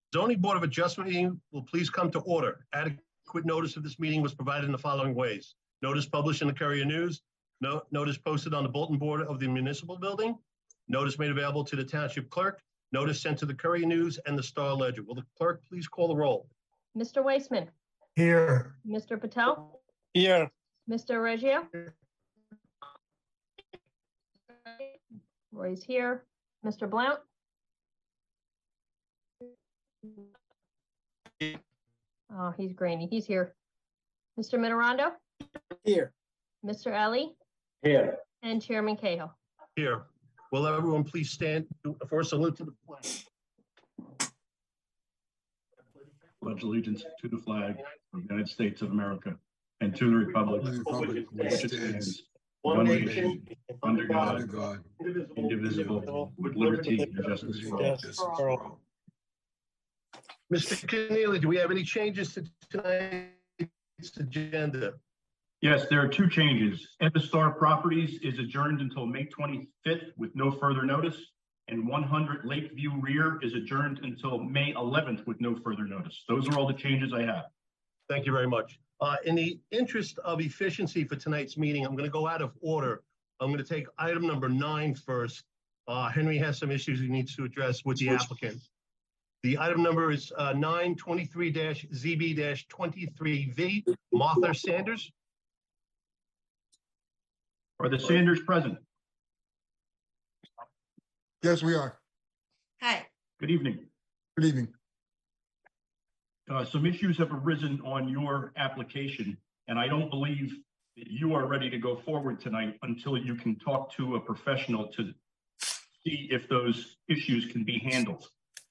Zoning Board of Adjustment meeting will please come to order. Adequate notice of this meeting was provided in the following ways. Notice published in the Courier News, notice posted on the bulletin board of the municipal building, notice made available to the township clerk, notice sent to the Courier News and the Star Ledger. Will the clerk please call the roll? Mr. Weissman. Here. Mr. Patel. Here. Mr. Reggio. Roy's here. Mr. Blount. Oh, he's grainy. He's here. Mr. Mitterondo. Here. Mr. Ellie. Here. And Chairman Cahill. Here. Will everyone please stand for a salute to the flag? Pledge allegiance to the flag of the United States of America and to the republic for which it stands, one nation, under God, indivisible, with liberty and justice for all. Mr. Keneally, do we have any changes to tonight's agenda? Yes, there are two changes. Epistar Properties is adjourned until May 25th with no further notice, and 100 Lakeview Rear is adjourned until May 11th with no further notice. Those are all the changes I have. Thank you very much. In the interest of efficiency for tonight's meeting, I'm going to go out of order. I'm going to take item number 9 first. Henry has some issues he needs to address with the applicant. The item number is 923-ZB-23V, Martha Sanders. Are the Sanders present? Yes, we are. Hi. Good evening. Good evening. Some issues have arisen on your application, and I don't believe that you are ready to go forward tonight until you can talk to a professional to see if those issues can be handled.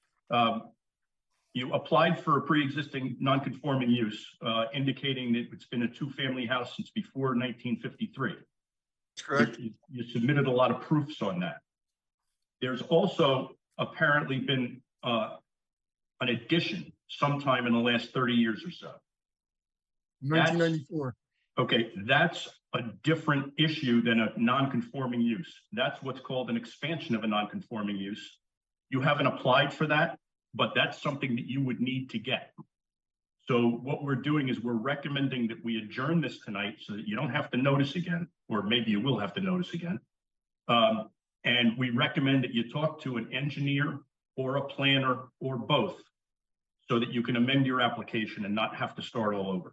You applied for a pre-existing non-conforming use, indicating that it's been a two-family house since before 1953. That's correct. You submitted a lot of proofs on that. There's also apparently been an addition sometime in the last 30 years or so. 1994. Okay, that's a different issue than a non-conforming use. That's what's called an expansion of a non-conforming use. You haven't applied for that, but that's something that you would need to get. So what we're doing is we're recommending that we adjourn this tonight so that you don't have to notice again, or maybe you will have to notice again. And we recommend that you talk to an engineer or a planner or both so that you can amend your application and not have to start all over.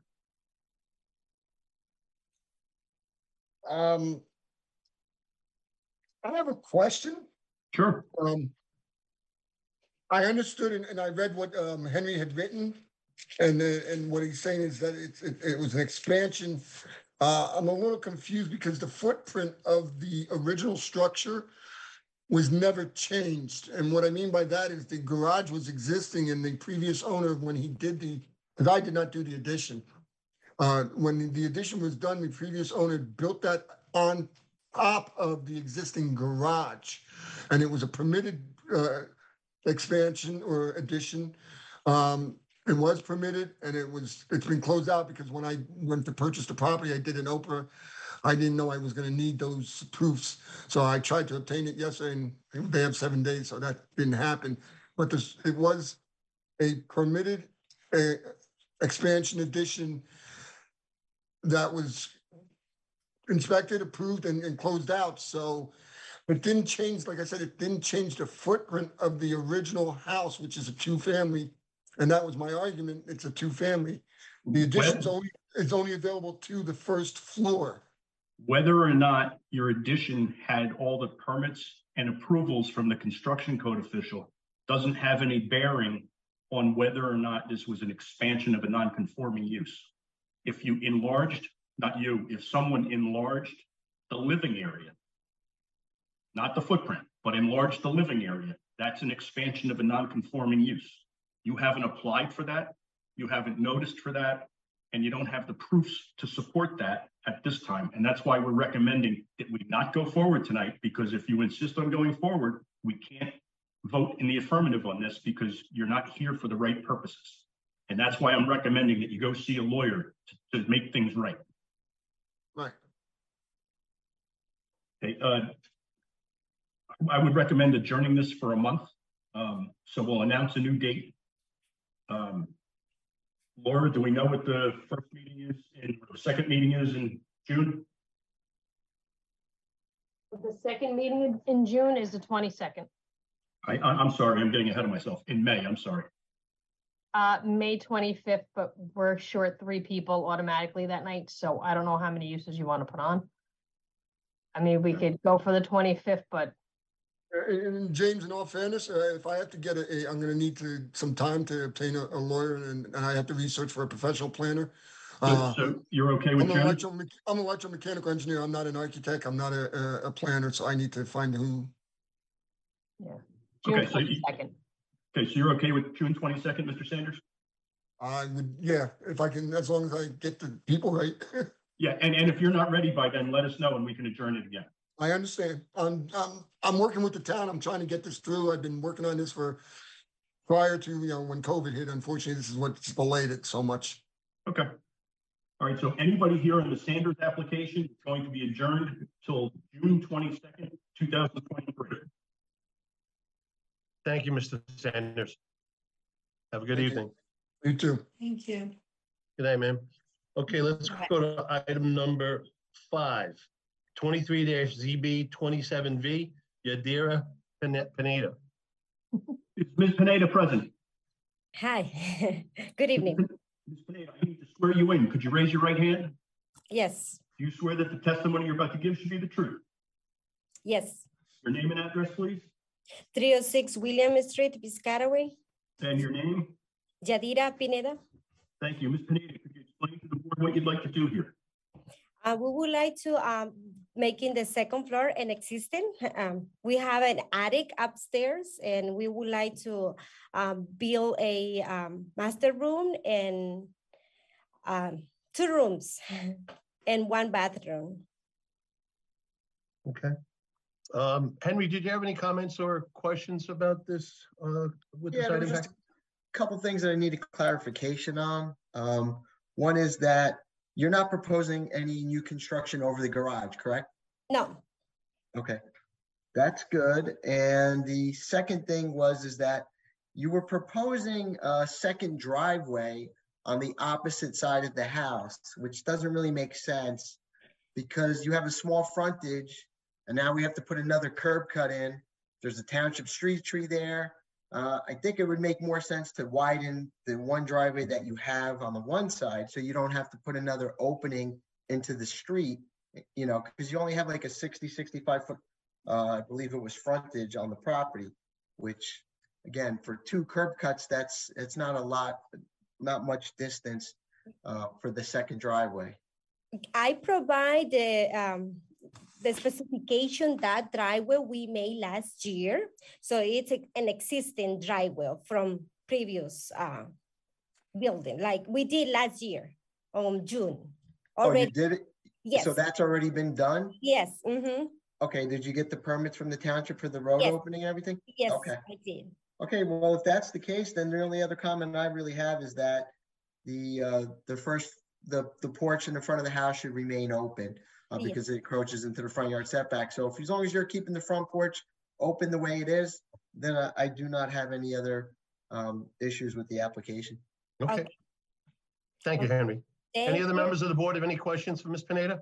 I have a question. Sure. I understood and I read what Henry had written, and what he's saying is that it was an expansion. I'm a little confused because the footprint of the original structure was never changed. And what I mean by that is the garage was existing in the previous owner when he did because I did not do the addition. When the addition was done, the previous owner built that on top of the existing garage, and it was a permitted expansion or addition. It was permitted, and it's been closed out because when I went to purchase the property, I did an Oprah. I didn't know I was going to need those proofs, so I tried to obtain it yesterday, and they have 7 days, so that didn't happen. But it was a permitted expansion addition that was inspected, approved, and closed out. So it didn't change, like I said, it didn't change the footprint of the original house, which is a two-family. And that was my argument. It's a two-family. The addition is only available to the first floor. Whether or not your addition had all the permits and approvals from the construction code official doesn't have any bearing on whether or not this was an expansion of a non-conforming use. If you enlarged, not you, if someone enlarged the living area, not the footprint, but enlarged the living area, that's an expansion of a non-conforming use. You haven't applied for that, you haven't noticed for that, and you don't have the proofs to support that at this time. And that's why we're recommending that we not go forward tonight, because if you insist on going forward, we can't vote in the affirmative on this because you're not here for the right purposes. And that's why I'm recommending that you go see a lawyer to make things right. Right. Okay, I would recommend adjourning this for a month. So we'll announce a new date Laura, do we know what the first meeting is or the second meeting is in June? The second meeting in June is the 22nd. I'm sorry, I'm getting ahead of myself. In May, I'm sorry. May 25th, but we're short 3 people automatically that night, so I don't know how many uses you want to put on. I mean, we could go for the 25th, but And James, in all fairness, if I have to get I'm gonna need some time to obtain a lawyer and I have to research for a professional planner. So you're okay with I'm an June? electromechanical engineer. I'm not an architect. I'm not a planner, so I need to find who. June Okay, so 22nd. Okay, so you're okay with June 22nd, Mr. Sanders? I would, yeah, if I can, as long as I get the people right. Yeah, and if you're not ready by then, let us know and we can adjourn it again. I understand. I'm working with the town. I'm trying to get this through. I've been working on this prior to, when COVID hit. Unfortunately, this is what's delayed it so much. Okay. All right, so anybody here on the Sanders application is going to be adjourned till June 22nd, 2023. Thank you, Mr. Sanders. Have a good Thank you. evening. You too. Thank you. Good night, ma'am. Okay, let's go to item number 5, 23-ZB27V, Yadira Pineda. Is Ms. Pineda present? Hi, good evening. Ms. Pineda, I need to swear you in. Could you raise your right hand? Yes, Do you swear that the testimony you're about to give should be the truth? yes. Your name and address, please, 306 William Street, Piscataway, and your name? Yadira Pineda. Thank you. Ms. Pineda, could you explain to the board what you'd like to do here? We would like to making the second floor an existing. We have an attic upstairs and we would like to build a master room and 2 rooms and 1 bathroom. Okay. Henry, did you have any comments or questions about this, with this Yeah, there was item? just a couple things that I needed clarification on. One is that you're not proposing any new construction over the garage, correct? No, Okay, that's good. And the second thing is that you were proposing a second driveway on the opposite side of the house, which doesn't really make sense because you have a small frontage and now we have to put another curb cut in. There's a township street tree there. I think it would make more sense to widen the one driveway that you have on the one side, so you don't have to put another opening into the street, because you only have like a 65 foot, I believe it was frontage on the property, which again, for 2 curb cuts, it's not a lot, not much distance for the second driveway. I provide the specification that driveway we made last year. So it's an existing driveway from previous building, like we did last year on June. Oh, you Already, did it? yes, So that's already been done? yes, Okay, did you get the permits from the township for the road Yes. opening and everything? yes, Okay. I did. Okay, well, if that's the case, then the only other comment I really have is that the porch in the front of the house should remain open Yes. because it encroaches into the front yard setback. So if, as long as you're keeping the front porch open the way it is, then I do not have any other issues with the application. Okay. Okay. Thank you, Henry. Any Thank other you. members of the board have any questions for Ms. Pineda?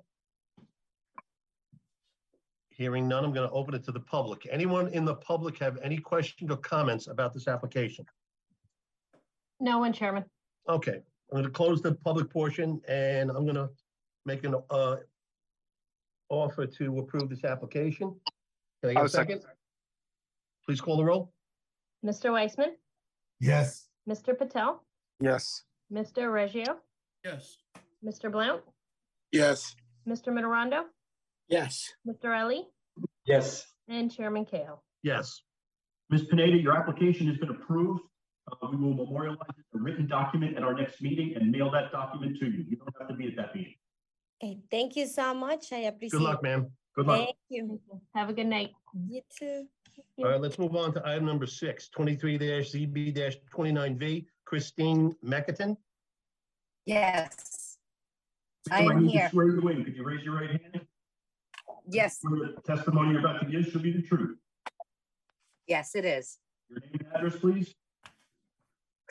Hearing none, I'm going to open it to the public. Anyone in the public have any questions or comments about this application? No one, Chairman. Okay, I'm going to close the public portion and I'm going to make an offer to approve this application. Can I get a second? Please call the roll. Mr. Weissman, Yes. Mr. Patel, Yes. Mr. Reggio, Yes. Mr. Blount, Yes. Mr. Mitterondo, Yes. Mr. Ellie, Yes. and Chairman Cahill. Yes. Ms. Pineda, your application has been approved. We will memorialize a written document at our next meeting and mail that document to you. You don't have to be at that meeting. Okay, thank you so much. I appreciate Good luck, ma'am. Good luck. Thank you. Have a good night. You too. All right, let's move on to item number 6, 23-ZB-29V, Christine McAten. Yes, Ma'am, I am need to here. swear you in. Could you raise your right hand? Yes, Swear that the testimony you're about to give should be the truth. yes, it is. Your name and address, please.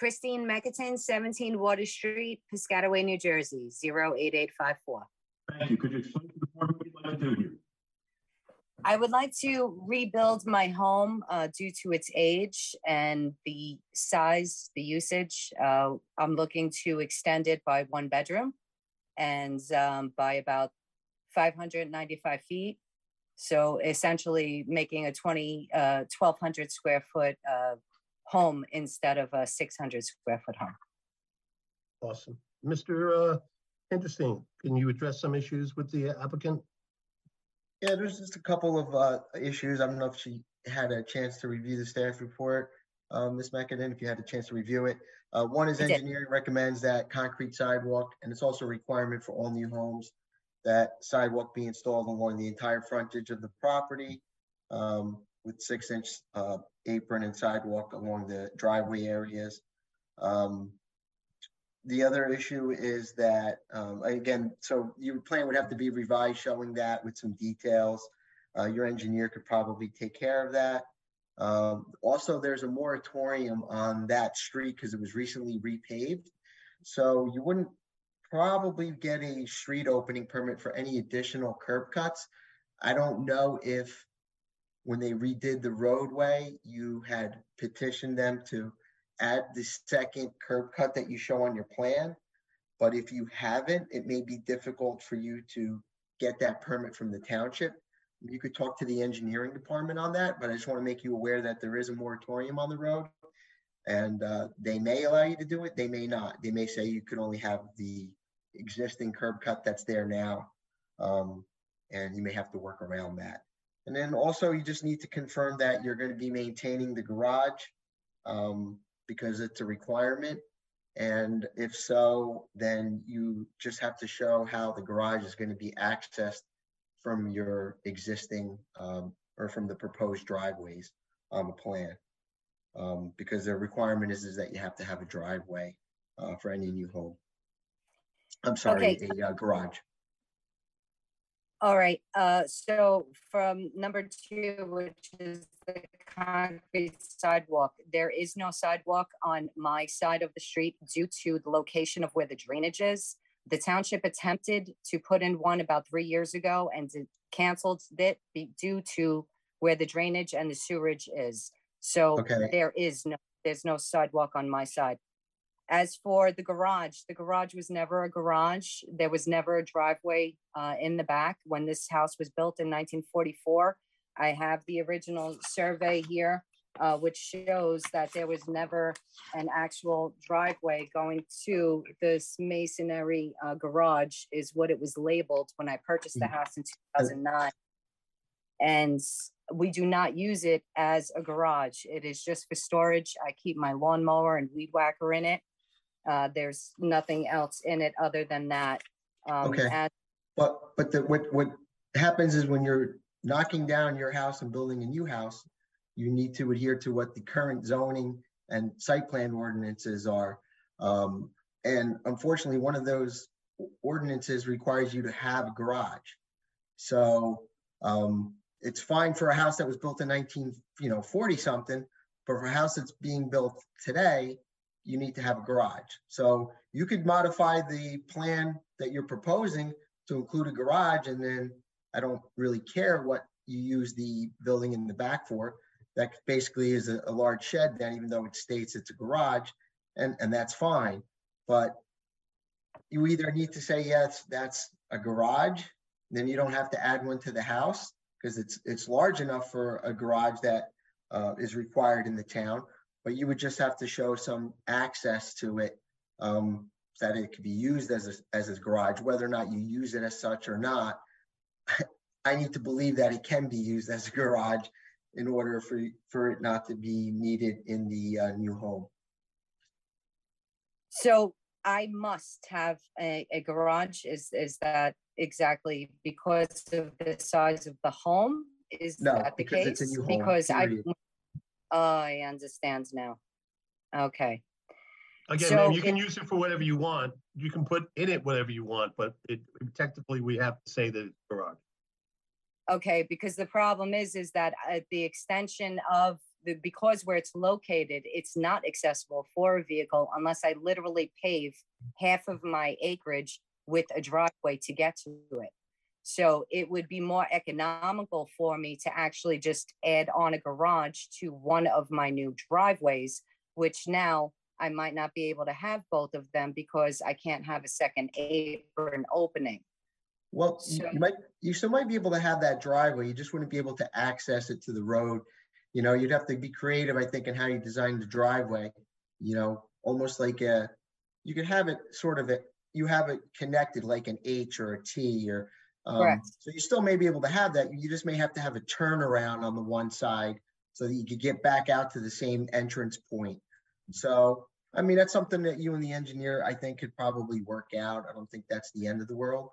Christine Meckerton, 17 Water Street, Piscataway, New Jersey, 08854. Thank you. Could you explain to the board what you'd like to do here? I would like to rebuild my home due to its age and the size, the usage. I'm looking to extend it by 1 bedroom and by about 595 feet. So essentially making a 1,200 square foot home instead of a 600 square foot home. Awesome. Mr. Hinterstein, can you address some issues with the applicant? Yeah, there's just a couple of issues. I don't know if she had a chance to review the staff report, Ms. McAdam, if you had a chance to review it. One is I did. engineering recommends that concrete sidewalk, and it's also a requirement for all new homes, that sidewalk be installed along the entire frontage of the property with 6-inch apron and sidewalk along the driveway areas. The other issue is that, again, so your plan would have to be revised showing that with some details. Your engineer could probably take care of that. Also, there's a moratorium on that street because it was recently repaved. So you wouldn't probably get a street opening permit for any additional curb cuts. I don't know if when they redid the roadway, you had petitioned them to add the second curb cut that you show on your plan. But if you haven't, it may be difficult for you to get that permit from the township. You could talk to the engineering department on that, but I just want to make you aware that there is a moratorium on the road, and they may allow you to do it. They may not. They may say you could only have the existing curb cut that's there now, and you may have to work around that. And then also you just need to confirm that you're going to be maintaining the garage, because it's a requirement. And if so, then you just have to show how the garage is going to be accessed from your existing or from the proposed driveways on the plan. Because the requirement is that you have to have a driveway for any new home. I'm sorry, Okay. a garage. All right, so from number 2, which is the concrete sidewalk, there is no sidewalk on my side of the street due to the location of where the drainage is. The township attempted to put in one about 3 years ago and canceled it due to where the drainage and the sewerage is. So Okay. there's no sidewalk on my side. As for the garage was never a garage. There was never a driveway in the back when this house was built in 1944. I have the original survey here, which shows that there was never an actual driveway going to this masonry garage is what it was labeled when I purchased the house in 2009. And we do not use it as a garage. It is just for storage. I keep my lawnmower and weed whacker in it. There's nothing else in it other than that. Okay. But what happens is when you're knocking down your house and building a new house, you need to adhere to what the current zoning and site plan ordinances are. And unfortunately, one of those ordinances requires you to have a garage. So it's fine for a house that was built in 1940 something, but for a house that's being built today, you need to have a garage. So you could modify the plan that you're proposing to include a garage, and then I don't really care what you use the building in the back for. That basically is a large shed then, even though it states it's a garage, and that's fine. But you either need to say, yes, that's a garage, then you don't have to add one to the house because it's large enough for a garage that is required in the town. But you would just have to show some access to it, that it could be used as a garage, whether or not you use it as such or not. I need to believe that it can be used as a garage in order for it not to be needed in the new home. So I must have a garage. Is that exactly because of the size of the home? Is that the case? It's a new home, because period. I understand now. Okay. Again, So ma'am, you can use it for whatever you want. You can put in it whatever you want, but technically we have to say that it's garage. Okay, because the problem is that the extension of because where it's located, it's not accessible for a vehicle unless I literally pave half of my acreage with a driveway to get to it. So it would be more economical for me to actually just add on a garage to one of my new driveways, which now I might not be able to have both of them because I can't have a second apron opening. Well, So- you still might be able to have that driveway. You just wouldn't be able to access it to the road. You know, you'd have to be creative, I think, in how you design the driveway. You know, almost like you could have it sort of you have it connected like an H or a T or Correct. so you still may be able to have that. You just may have to have a turnaround on the one side so that you could get back out to the same entrance point. So, I mean, that's something that you and the engineer, I think, could probably work out. I don't think that's the end of the world.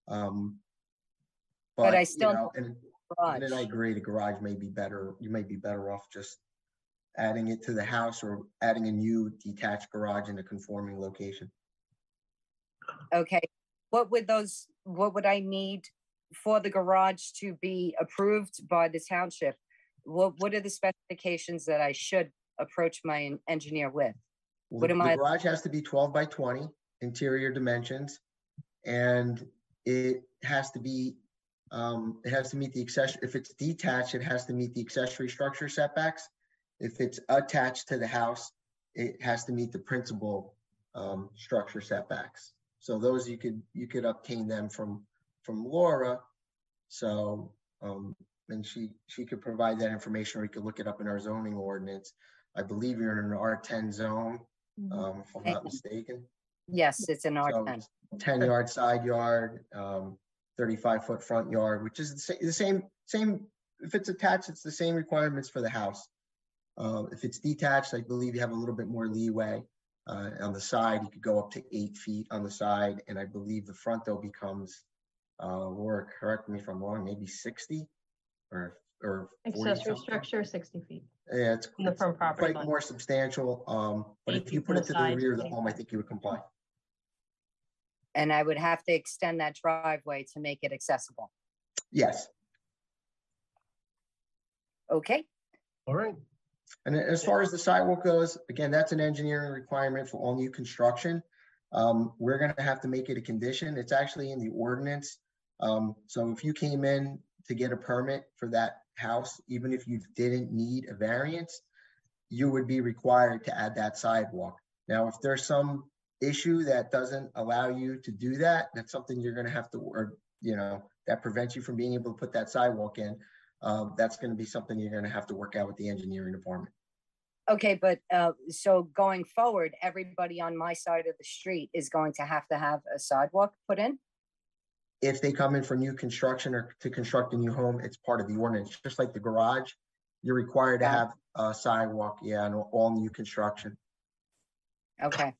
But I you still know, and then I agree, the garage may be better. You may be better off just adding it to the house or adding a new detached garage in a conforming location. Okay, what would I need for the garage to be approved by the township? What are the specifications that I should approach my engineer with? Well, What am the I- garage has to be 12 by 20 interior dimensions, and it has to be, it has to meet the accessory. If it's detached, it has to meet the accessory structure setbacks. If it's attached to the house, it has to meet the principal structure setbacks. So those you could obtain them from Laura. So and she could provide that information, or you could look it up in our zoning ordinance. I believe you're in an R10 zone, if I'm not mistaken. Yes, it's an So R10. 10-yard side yard, 35-foot front yard, which is the same. If it's attached, it's the same requirements for the house. If it's detached, I believe you have a little bit more leeway. On the side, you could go up to 8 feet on the side, and I believe the front though becomes, Laura, correct me if I'm wrong, maybe 60 or 40 Accessory something. structure, 60 feet. Yeah, it's From the front property quite line. more substantial. But 8 if you feet put from it the to the side, rear of the 20 home, I think you would comply. And I would have to extend that driveway to make it accessible. Yes. Okay, All right. And as far as the sidewalk goes, again, that's an engineering requirement for all new construction. We're gonna have to make it a condition. It's actually in the ordinance. So if you came in to get a permit for that house, even if you didn't need a variance, you would be required to add that sidewalk. Now, if there's some issue that doesn't allow you to do that, that's something you're gonna have to, or, you know, that prevents you from being able to put that sidewalk in. That's gonna be something you're gonna have to work out with the engineering department. okay, but so going forward, everybody on my side of the street is going to have a sidewalk put in? If they come in for new construction or to construct a new home, it's part of the ordinance, just like the garage. You're required to Yeah. have a sidewalk, yeah, on all new construction. Okay.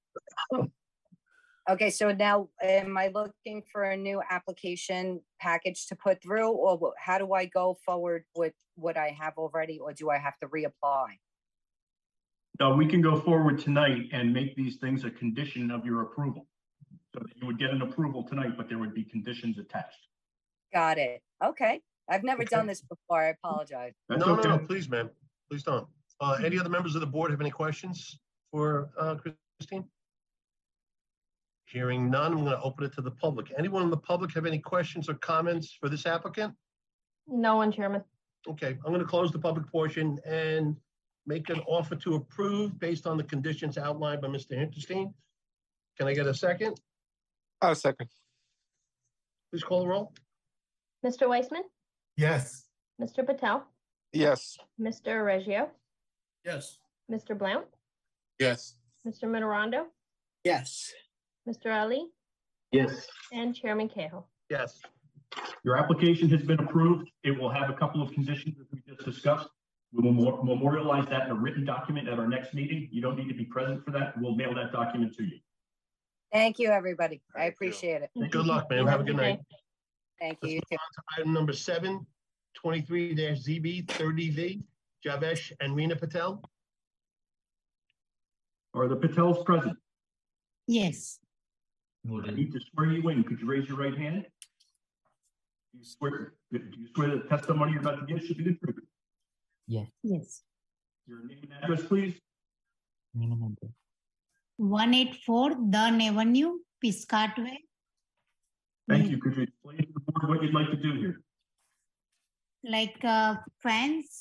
Okay, so now am I looking for a new application package to put through, or how do I go forward with what I have already, or do I have to reapply? No, we can go forward tonight and make these things a condition of your approval. So that you would get an approval tonight, but there would be conditions attached. Got it. Okay. I've never Okay. done this before. I apologize. That's No, okay. no, please, ma'am. Please don't. Any other members of the board have any questions for Christine? Hearing none, I'm going to open it to the public. Anyone in the public have any questions or comments for this applicant? No one, Chairman. Okay, I'm going to close the public portion and make an offer to approve based on the conditions outlined by Mr. Hinterstein. Can I get a second? I'll second. Please call the roll. Mr. Weissman, Yes. Mr. Patel, Yes. Mr. Reggio, Yes. Mr. Blount, Yes. Mr. Mitterondo, Yes. Mr. Ali, Yes. and Chairman Cahill. Yes. Your application has been approved. It will have a couple of conditions as we just discussed. We will memorialize that in a written document at our next meeting. You don't need to be present for that. We'll mail that document to you. Thank you, everybody. I Thank you. appreciate it. Good luck, ma'am. Have a good night. Thank Let's you. move You too. on to item number 7, 23-ZB 30V, Javesh and Rina Patel. Are the Patels present? Yes. I need to swear you in. Could you raise your right hand? Do you swear that the testimony you're about to give should be the truth? Yes. Your name and address, please. 184 Dunn Avenue, Piscataway. Thank you. Could you explain to the board what you'd like to do here? Like fence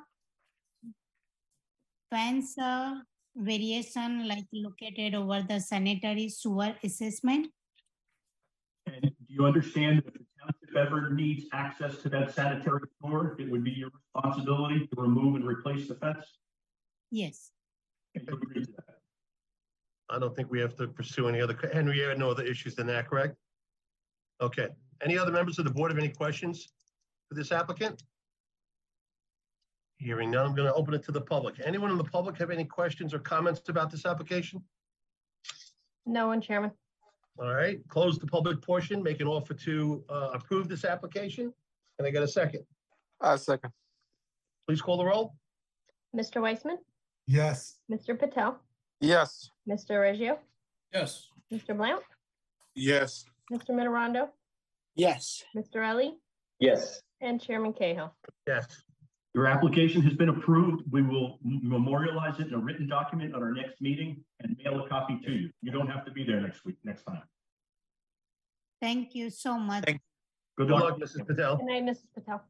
variation, like located over the sanitary sewer assessment. And do you understand that if the township ever needs access to that sanitary sewer, it would be your responsibility to remove and replace the fence? Yes. And you agree to that? I don't think we have to pursue any other, Henry, you had no other issues than that, correct? Okay. Any other members of the board have any questions for this applicant? Hearing none, I'm going to open it to the public. Anyone in the public have any questions or comments about this application? No one, Chairman. All right, close the public portion, make an offer to approve this application. Can I get a second? Second. Please call the roll. Mr. Weissman, Yes. Mr. Patel, Yes. Mr. Reggio, Yes. Mr. Blount, Yes. Mr. Mitterondo, Yes. Mr. Ellie, Yes. and Chairman Cahill. Yes. Your application has been approved. We will memorialize it in a written document at our next meeting and mail a copy to you. You don't have to be there next time. Thank you so much. Thank Good Good luck. luck, Mrs. Patel. Good night, Mrs. Patel.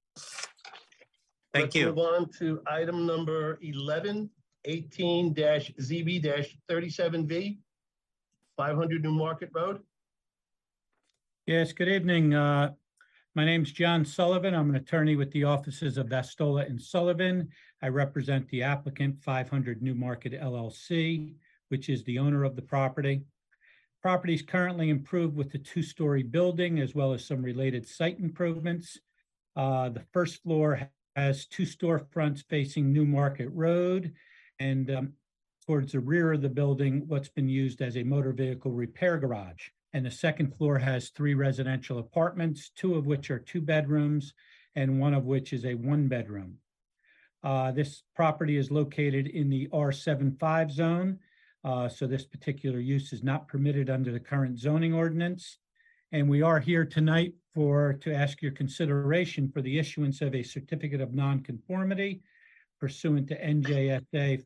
Let's move on to item number 11, 18-ZB-37V, 500 New Market Road. Yes, good evening. My name's John Sullivan. I'm an attorney with the offices of Vastola and Sullivan. I represent the applicant 500 New Market LLC, which is the owner of the property. Property is currently improved with the two-story building as well as some related site improvements. The first floor has two storefronts facing New Market Road, and towards the rear of the building, what's been used as a motor vehicle repair garage. And the second floor has 3 residential apartments, 2 of which are 2 bedrooms, and 1 of which is a 1-bedroom. This property is located in the R75 zone, so this particular use is not permitted under the current zoning ordinance. And we are here tonight to ask your consideration for the issuance of a certificate of nonconformity pursuant to NJSA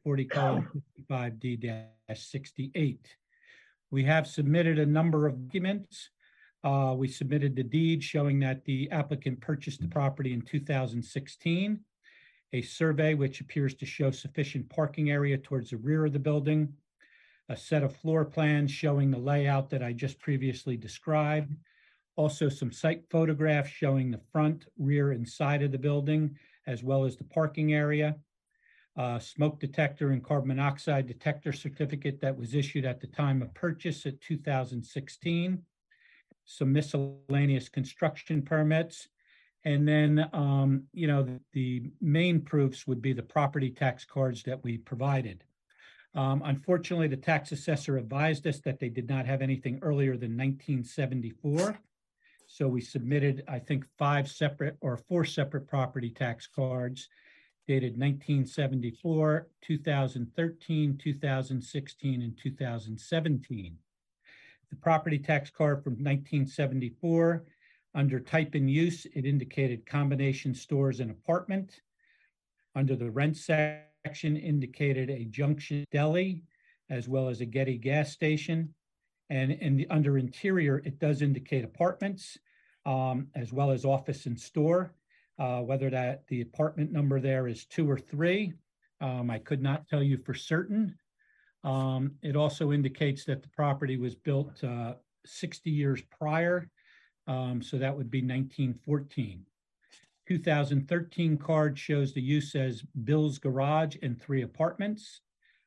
40:55D-68. We have submitted a number of documents. We submitted the deed showing that the applicant purchased the property in 2016, a survey which appears to show sufficient parking area towards the rear of the building, a set of floor plans showing the layout that I just previously described, also some site photographs showing the front, rear, and side of the building, as well as the parking area. Smoke detector and carbon monoxide detector certificate that was issued at the time of purchase at 2016, some miscellaneous construction permits, and then, the main proofs would be the property tax cards that we provided. Unfortunately, the tax assessor advised us that they did not have anything earlier than 1974. So we submitted, I think, 4 separate property tax cards dated 1974, 2013, 2016, and 2017. The property tax card from 1974, under type and use, it indicated combination stores and apartment. Under the rent section, indicated a Junction Deli, as well as a Getty gas station. And under interior, it does indicate apartments, as well as office and store. Whether that the apartment number there is 2 or 3, I could not tell you for certain. It also indicates that the property was built 60 years prior, so that would be 1914. 2013 card shows the use as Bill's Garage and 3 apartments.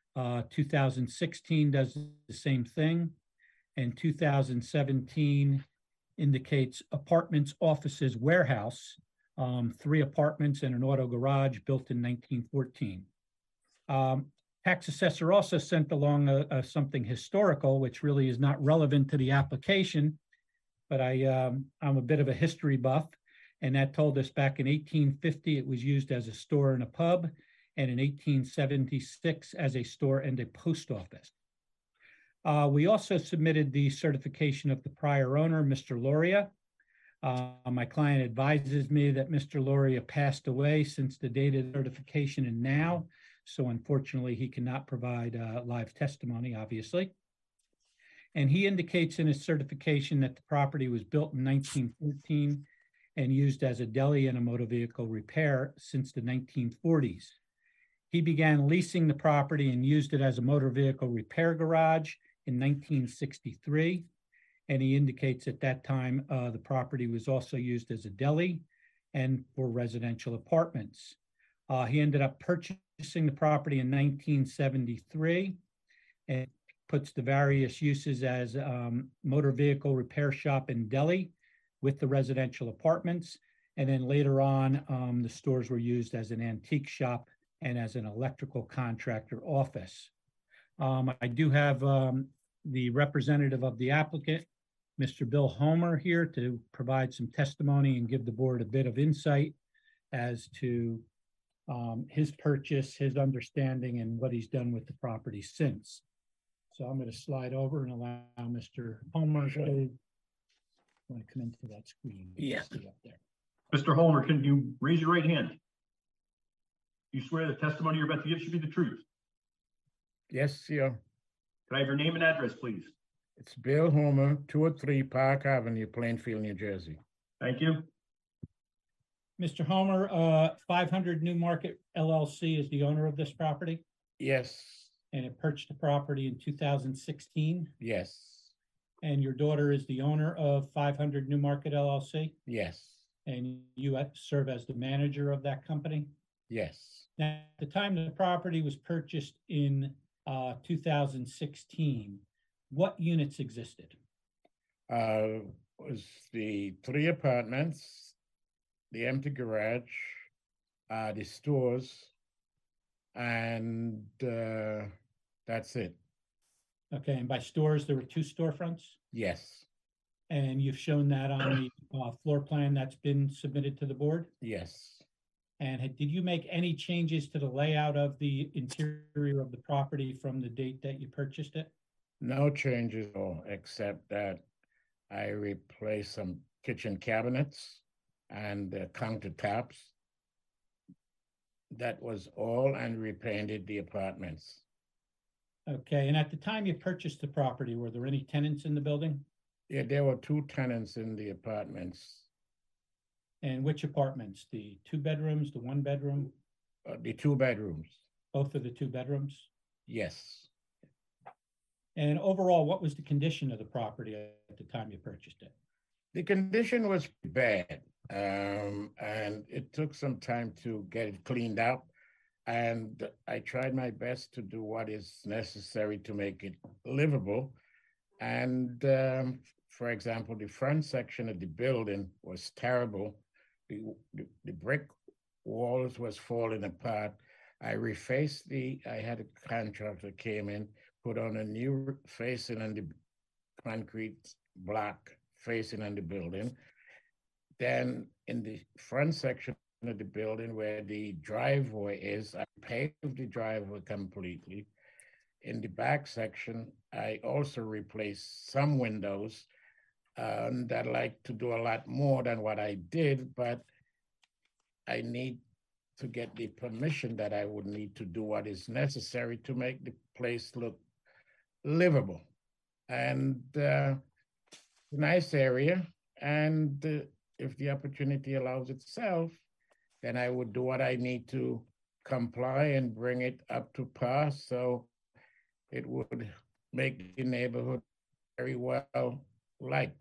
2016 does the same thing, and 2017 indicates apartments, offices, warehouse, 3 apartments and an auto garage built in 1914. Tax assessor also sent along something historical, which really is not relevant to the application, but I'm a bit of a history buff, and that told us back in 1850 it was used as a store and a pub, and in 1876 as a store and a post office. We also submitted the certification of the prior owner, Mr. Loria. My client advises me that Mr. Loria passed away since the date of certification and now, So unfortunately, he cannot provide live testimony, obviously. And he indicates in his certification that the property was built in 1914 and used as a deli and a motor vehicle repair since the 1940s. He began leasing the property and used it as a motor vehicle repair garage in 1963. And he indicates at that time, the property was also used as a deli and for residential apartments. He ended up purchasing the property in 1973 and puts the various uses as motor vehicle repair shop and deli with the residential apartments. And then later on, the stores were used as an antique shop and as an electrical contractor office. I do have the representative of the applicant, Mr. Bill Homer, here to provide some testimony and give the board a bit of insight as to his purchase, his understanding, and what he's done with the property since. So I'm going to slide over and allow Mr. Homer to come into that screen. Yeah. See up there. Mr. Homer, can you raise your right hand? You swear the testimony you're about to give should be the truth? Yes, yeah. Can I have your name and address, please? It's Bill Homer, 203 Park Avenue, Plainfield, New Jersey. Thank you. Mr. Homer, 500 New Market LLC is the owner of this property, Yes, and it purchased the property in 2016. yes, And your daughter is the owner of 500 New Market LLC, yes, and you serve as the manager of that company. yes. Now, at the time the property was purchased in 2016, what units existed? Was the 3 apartments, the empty garage, the stores, and that's it. Okay, and by stores, there were 2 storefronts? Yes, And you've shown that on the floor plan that's been submitted to the board? yes. And did you make any changes to the layout of the interior of the property from the date that you purchased it? No changes at all, except that I replaced some kitchen cabinets and countertops. That was all, and repainted the apartments. Okay, and at the time you purchased the property, were there any tenants in the building? Yeah, there were 2 tenants in the apartments. And which apartments? The 2 bedrooms, the 1 bedroom? The 2 bedrooms. Both of the 2 bedrooms? Yes. And overall, what was the condition of the property at the time you purchased it? The condition was bad, and it took some time to get it cleaned up. And I tried my best to do what is necessary to make it livable. And for example, the front section of the building was terrible. The brick walls was falling apart. I had a contractor came in, put on a new facing on the concrete block facing on the building. Then in the front section of the building where the driveway is, I paved the driveway completely. In the back section, I also replaced some windows. And I'd like to do a lot more than what I did, but I need to get the permission that I would need to do what is necessary to make the place look livable. And a nice area, and if the opportunity allows itself, then I would do what I need to comply and bring it up to par, so it would make the neighborhood very well liked.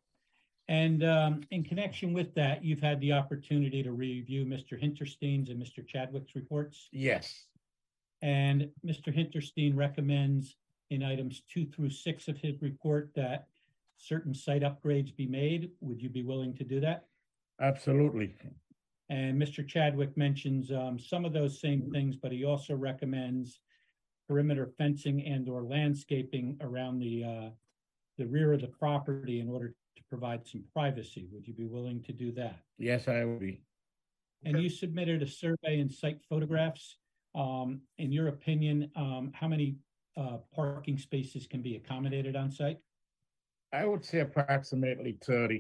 And in connection with that, you've had the opportunity to review Mr. Hinterstein's and Mr. Chadwick's reports? Yes, And Mr. Hinterstein recommends in items 2 through 6 of his report that certain site upgrades be made. Would you be willing to do that? absolutely. And Mr. Chadwick mentions some of those same things, but he also recommends perimeter fencing and or landscaping around the rear of the property in order to provide some privacy. Would you be willing to do that? Yes, I will be. And you submitted a survey and site photographs. In your opinion, how many parking spaces can be accommodated on site? I would say approximately 30.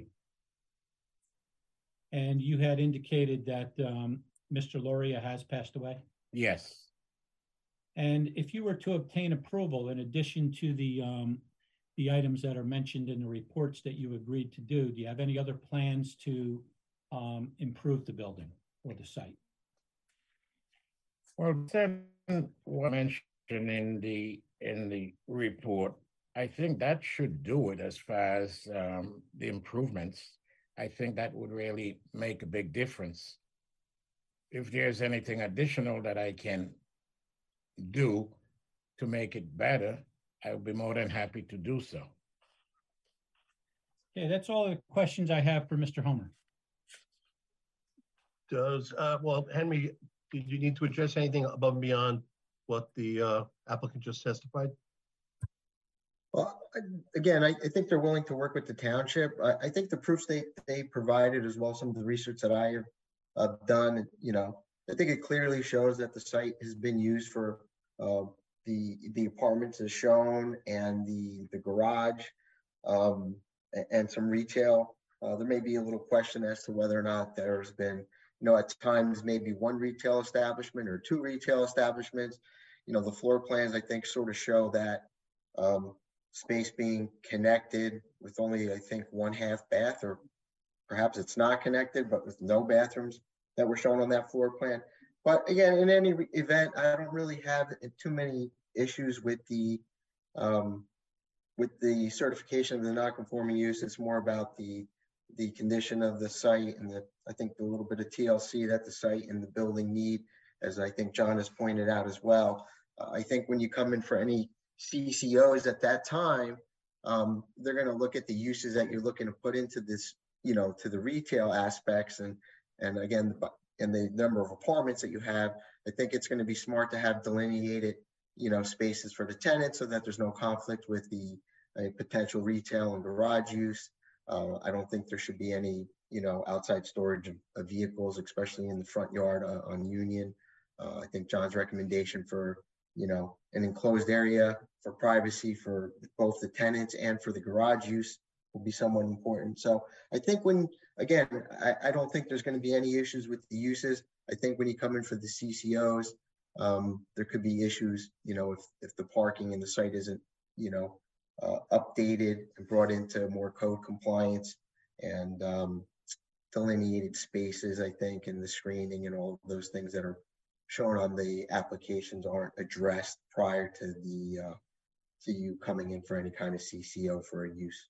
And you had indicated that Mr. Loria has passed away. Yes, And if you were to obtain approval, in addition to the items that are mentioned in the reports that you agreed to do you have any other plans to improve the building or the site? Well, then what mentioned in the report, I think that should do it as far as the improvements. I think that would really make a big difference. If there's anything additional that I can do to make it better, I would be more than happy to do so. Okay, that's all the questions I have for Mr. Homer. Well, Henry, did you need to address anything above and beyond what the applicant just testified? Well, again, I think they're willing to work with the township. I think the proofs they provided, as well as some of the research that I have done, I think it clearly shows that the site has been used for the apartments as shown, and the garage, and some retail. There may be a little question as to whether or not there's been, at times maybe one retail establishment or two retail establishments. The floor plans, I think, sort of show that space being connected with only, I think, 1/2 bath, or perhaps it's not connected, but with no bathrooms that were shown on that floor plan. But again, in any event, I don't really have too many issues with the certification of the non-conforming use. It's more about the condition of the site, and I think the little bit of TLC that the site and the building need, as I think John has pointed out as well. I think when you come in for any CCOs at that time, they're going to look at the uses that you're looking to put into this, to the retail aspects, and again, and the number of apartments that you have. I think it's going to be smart to have delineated, spaces for the tenants, so that there's no conflict with the potential retail and garage use. I don't think there should be any, outside storage of vehicles, especially in the front yard on Union. I think John's recommendation for, an enclosed area for privacy for both the tenants and for the garage use will be somewhat important. So I think I don't think there's going to be any issues with the uses. I think when you come in for the CCOs, there could be issues, if the parking in the site isn't, updated and brought into more code compliance, and delineated spaces, I think, and the screening and all of those things that are shown on the applications aren't addressed prior to to you coming in for any kind of CCO for a use.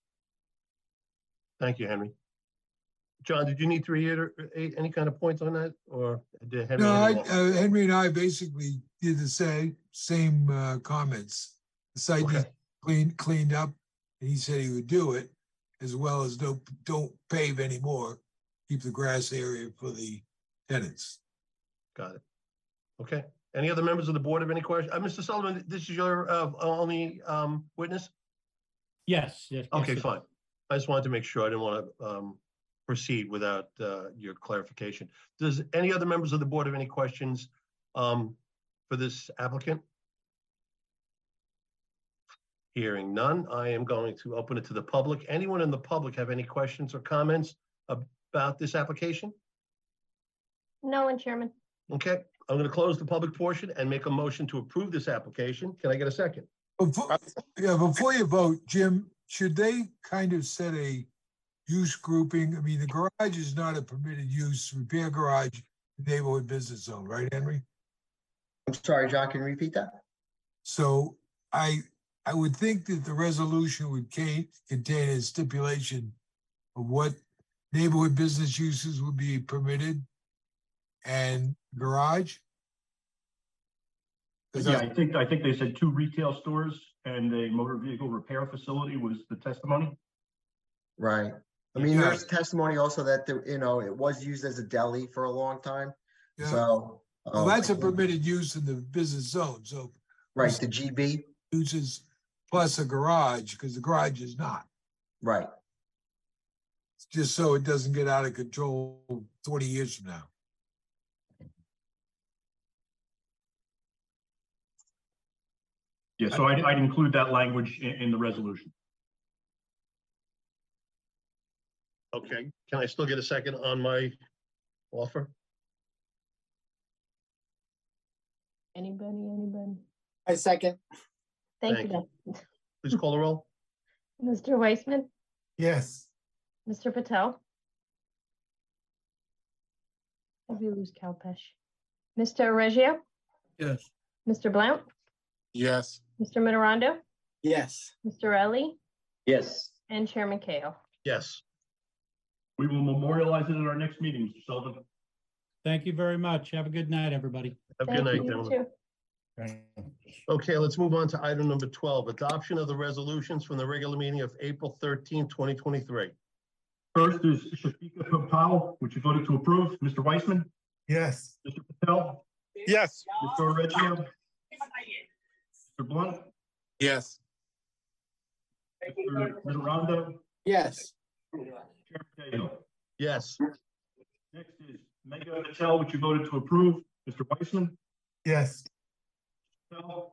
Thank you, Henry. John, did you need to reiterate any kind of points on that, or did Henry? No, Henry and I basically did the same comments. The site needs cleaned up, and he said he would do it, as well as don't pave anymore. Keep the grass area for the tenants. Got it. Okay. Any other members of the board have any questions? Mr. Sullivan, this is your only witness? Yes. Okay, fine. I just wanted to make sure. I didn't want to proceed without your clarification. Does any other members of the board have any questions for this applicant? Hearing none, I am going to open it to the public. Anyone in the public have any questions or comments about this application? No one, Chairman. Okay, I'm going to close the public portion and make a motion to approve this application. Can I get a second? Before you vote, Jim, should they kind of set a use grouping? I mean, the garage is not a permitted use, repair garage, neighborhood business zone, right, Henry? I'm sorry, John, can you repeat that? So I would think that the resolution would contain a stipulation of what neighborhood business uses would be permitted and garage. Yeah, I think they said 2 retail stores and a motor vehicle repair facility was the testimony. Right. I mean, there's testimony also that it was used as a deli for a long time. Yeah. So well, that's a permitted use in the business zone. So right, the GB uses plus a garage, because the garage is not. Right. Just so it doesn't get out of control 20 years from now. Yeah, so I'd include that language in the resolution. Okay, can I still get a second on my offer? Anybody? I second. Thank Thank you. Please call the roll. Mr. Weissman, Yes. Mr. Patel. Did we lose Kalpesh? Mr. Reggio, Yes. Mr. Blount, Yes. Mr. Mitterondo, Yes. Mr. Ellie, Yes. and Chairman Cahill. Yes. We will memorialize it at our next meeting, Mr. Sullivan. Thank you very much. Have a good night, everybody. Have a good Thank night, you, you gentlemen. too. Okay, let's move on to item number 12, adoption of the resolutions from the regular meeting of April 13, 2023. First is Shafika Patel, which you voted to approve. Mr. Weissman, Yes. Mr. Patel, Yes. Mr. Reggio, Mr. Blunt, Yes. Mr. Mitterondo, Yes. Chairman Cahill. Yes. Next is Mega Patel, which you voted to approve. Mr. Weissman, Yes. Patel,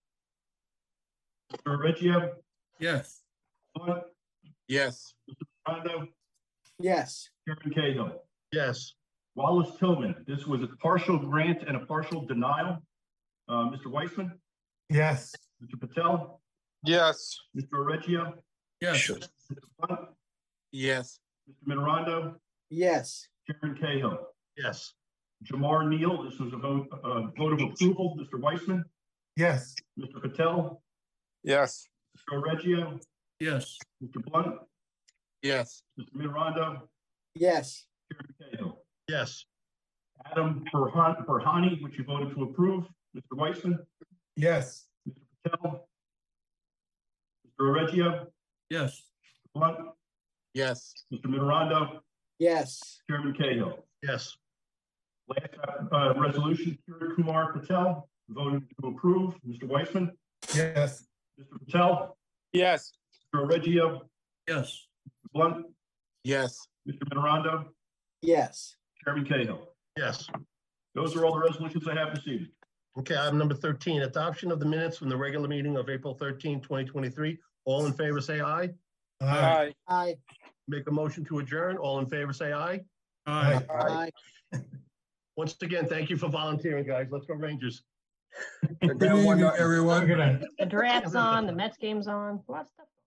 Mr. Reggio, Yes. Blunt, Yes. Rondo, Yes. Chairman Cahill. Yes. Wallace Tillman, this was a partial grant and a partial denial. Mr. Weissman, Yes. Mr. Patel, Yes. Mr. Reggio, Yes. Mr. Blunt, Yes. Mr. Mitterondo, Yes. Chairman Cahill. Yes. Jamar Neal, this was a vote of approval. Mr. Weissman, Yes. Mr. Patel, Yes. Mr. Reggio, Yes. Mr. Blunt, Yes. Mr. Mitterondo, Yes. Chairman Cahill. Yes. Adam Burhani, which you voted to approve. Mr. Weissman, Yes. Mr. Patel, Mr. Reggio, Yes. Mr. Blunt, Yes. Mr. Mitterondo, Yes. Chairman Cahill. Yes. Last resolution, Kiran Kumar Patel, voted to approve. Mr. Weissman, Yes. Mr. Patel, Yes. Mr. Reggio, Yes. Mr. Blunt, Yes. Mr. Mitterondo, Yes. Chairman Cahill. Yes. Those are all the resolutions I have this evening. Okay, item number 13, adoption of the minutes from the regular meeting of April 13, 2023. All in favor, say aye. Aye. Aye. Make a motion to adjourn. All in favor, say aye. Aye. Aye. Once again, thank you for volunteering, guys. Let's go Rangers. Good evening, everyone. The draft's on, the Mets game's on, lots of stuff.